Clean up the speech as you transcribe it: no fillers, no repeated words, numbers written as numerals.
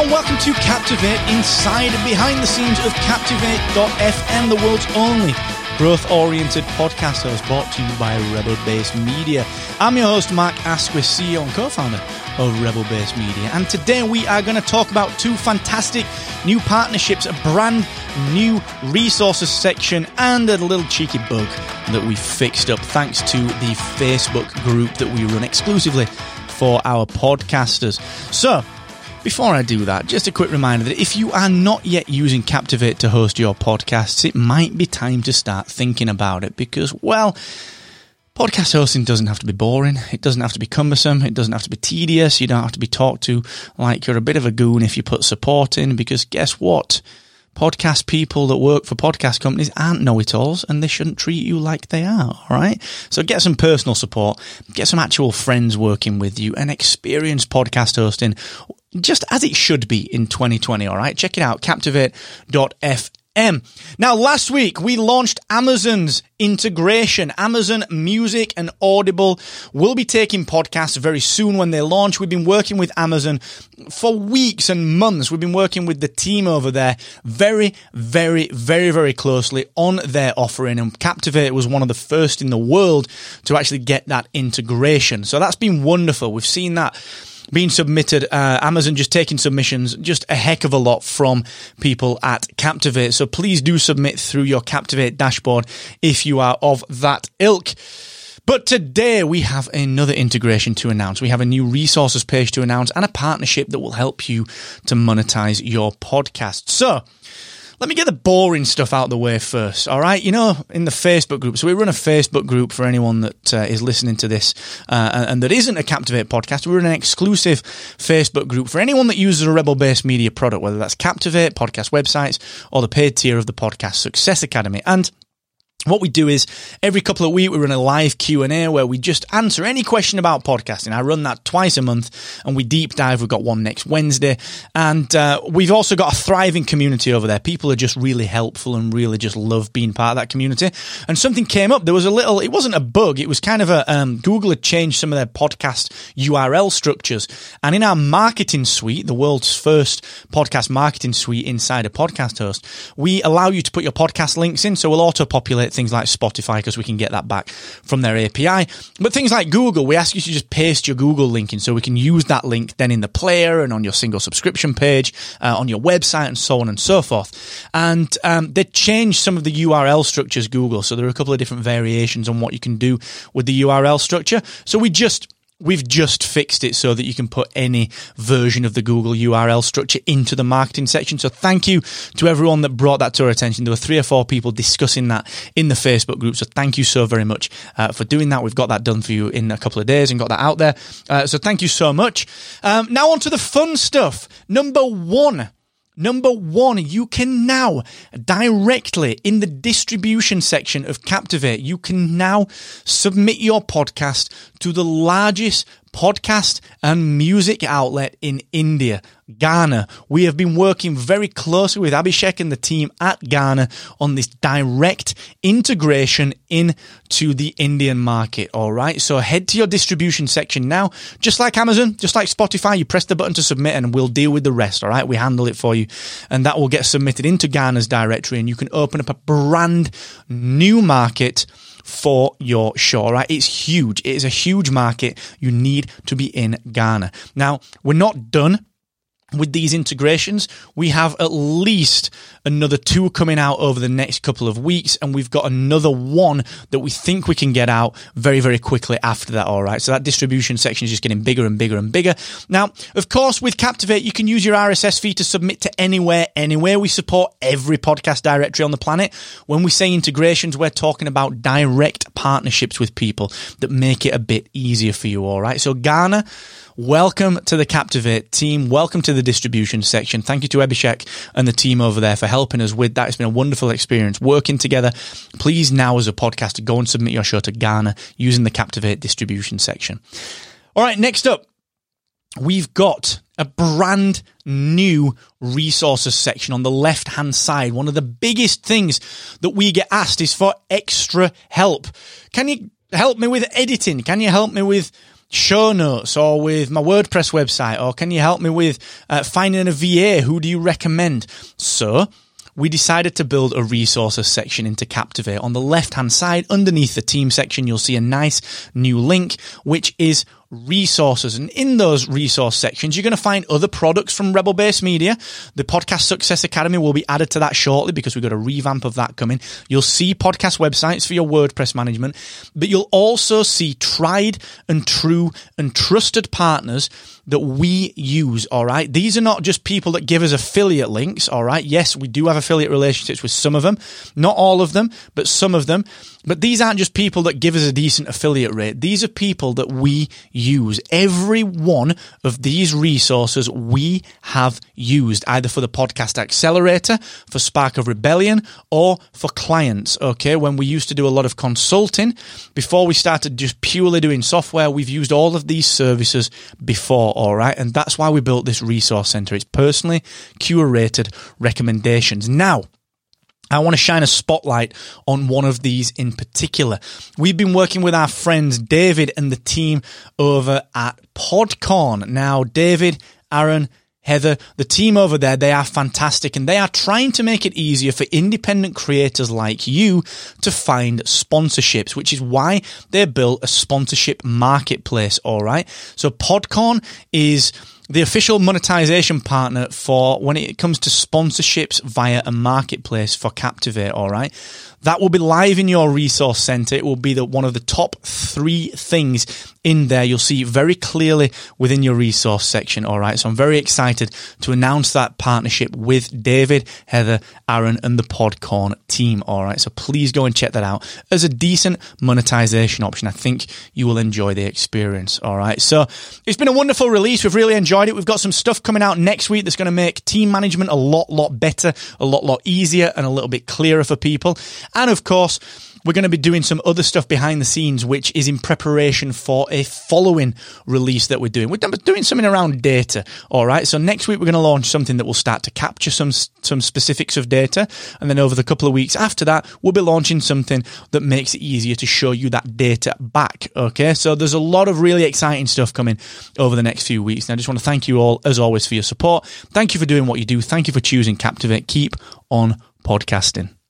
and welcome to Captivate, inside and behind the scenes of Captivate.fm, the world's only growth-oriented podcast host, brought to you by Rebel Base Media. I'm your host, Mark Asquith, CEO and co-founder of Rebel Base Media, and today we are going to talk about two fantastic new partnerships, a brand new resources section, and a little cheeky bug that we fixed up thanks to the Facebook group that we run exclusively for our podcasters. So, before I do that, just a quick reminder that if you are not yet using Captivate to host your podcasts, it might be time to start thinking about it because, well, podcast hosting doesn't have to be boring. It doesn't have to be cumbersome. It doesn't have to be tedious. You don't have to be talked to like you're a bit of a goon if you put support in, because guess what? Podcast people that work for podcast companies aren't know-it-alls, and they shouldn't treat you like they are, all right? So get some personal support, get some actual friends working with you, and experience podcast hosting just as it should be in 2020, all right? Check it out, Captivate.fm. Now, last week, we launched Amazon's integration. Amazon Music and Audible will be taking podcasts very soon when they launch. We've been working with Amazon for weeks and months. We've been working with the team over there very, very, very, very closely on their offering, and Captivate was one of the first in the world to actually get that integration. So that's been wonderful. We've seen that being submitted, Amazon just taking submissions, just a heck of a lot from people at Captivate. So please do submit through your Captivate dashboard if you are of that ilk. But today we have another integration to announce. We have a new resources page to announce and a partnership that will help you to monetize your podcast. So let me get the boring stuff out of the way first, all right? You know, in the Facebook group, so we run a Facebook group for anyone that is listening to this and that isn't a Captivate podcast. We run an exclusive Facebook group for anyone that uses a Rebel Base Media product, whether that's Captivate, podcast websites, or the paid tier of the Podcast Success Academy. And what we do is every couple of weeks we run a live Q&A where we just answer any question about podcasting. I run that twice a month and we deep dive. We've got one next Wednesday, and we've also got a thriving community over there. People are just really helpful and really just love being part of that community. And something came up. There was it wasn't a bug. It was kind of a Google had changed some of their podcast URL structures. And in our marketing suite, the world's first podcast marketing suite inside a podcast host, we allow you to put your podcast links in. So we'll auto-populate things like Spotify because we can get that back from their API. But things like Google, we ask you to just paste your Google link in so we can use that link then in the player and on your single subscription page, on your website, and so on and so forth. And they changed some of the URL structures, Google. So there are a couple of different variations on what you can do with the URL structure. So we've just fixed it so that you can put any version of the Google URL structure into the marketing section. So thank you to everyone that brought that to our attention. There were 3 or 4 people discussing that in the Facebook group. So thank you so very much for doing that. We've got that done for you in a couple of days and got that out there. So thank you so much. Now on to the fun stuff. Number one, you can now directly in the distribution section of Captivate, you can now submit your podcast to the largest podcast and music outlet in India, Gaana. We have been working very closely with Abhishek and the team at Gaana on this direct integration into the Indian market, all right? So head to your distribution section now. Just like Amazon, just like Spotify, you press the button to submit and we'll deal with the rest, all right? We handle it for you, and that will get submitted into Gaana's directory, and you can open up a brand new market for your show, all right? It's huge. It is a huge market. You need to be in Gaana. Now, we're not done with these integrations. We have at least another 2 coming out over the next couple of weeks, and we've got another 1 that we think we can get out very, very quickly after that, all right? So that distribution section is just getting bigger and bigger and bigger. Now, of course, with Captivate, you can use your RSS feed to submit to anywhere. We support every podcast directory on the planet. When we say integrations, we're talking about direct partnerships with people that make it a bit easier for you, all right? So Gaana, welcome to the Captivate team. Welcome to the distribution section. Thank you to Abhishek and the team over there for helping us with that. It's been a wonderful experience working together. Please now, as a podcaster, go and submit your show to Gaana using the Captivate distribution section. All right, next up, we've got a brand new resources section on the left-hand side. One of the biggest things that we get asked is for extra help. Can you help me with editing? Can you help me with show notes or with my WordPress website, or can you help me with finding a VA? Who do you recommend? So we decided to build a resources section into Captivate. On the left-hand side, underneath the team section, you'll see a nice new link, which is resources. And in those resource sections, you're going to find other products from Rebel Base Media. The Podcast Success Academy will be added to that shortly because we've got a revamp of that coming. You'll see podcast websites for your WordPress management, but you'll also see tried and true and trusted partners that we use, all right? These are not just people that give us affiliate links, all right? Yes, we do have affiliate relationships with some of them, not all of them, but some of them. But these aren't just people that give us a decent affiliate rate. These are people that we use. Every one of these resources we have used, either for the Podcast Accelerator, for Spark of Rebellion, or for clients, okay? When we used to do a lot of consulting, before we started just purely doing software, we've used all of these services before, all right? And that's why we built this resource center. It's personally curated recommendations. Now, I want to shine a spotlight on one of these in particular. We've been working with our friends David and the team over at PodCon. Now, David, Aaron, Heather, the team over there, they are fantastic, and they are trying to make it easier for independent creators like you to find sponsorships, which is why they built a sponsorship marketplace, all right? So PodCon is the official monetization partner for when it comes to sponsorships via a marketplace for Captivate, all right? That will be live in your resource center. It will be one of the top 3 things in there. You'll see very clearly within your resource section, all right? So I'm very excited to announce that partnership with David, Heather, Aaron, and the PodCon team, all right? So please go and check that out as a decent monetization option. I think you will enjoy the experience, all right? So it's been a wonderful release. We've really enjoyed it. We've got some stuff coming out next week that's going to make team management a lot better, a lot easier, and a little bit clearer for people. And of course, we're going to be doing some other stuff behind the scenes, which is in preparation for a following release that we're doing. We're doing something around data, all right? So next week, we're going to launch something that will start to capture some specifics of data. And then over the couple of weeks after that, we'll be launching something that makes it easier to show you that data back, okay? So there's a lot of really exciting stuff coming over the next few weeks. And I just want to thank you all, as always, for your support. Thank you for doing what you do. Thank you for choosing Captivate. Keep on podcasting.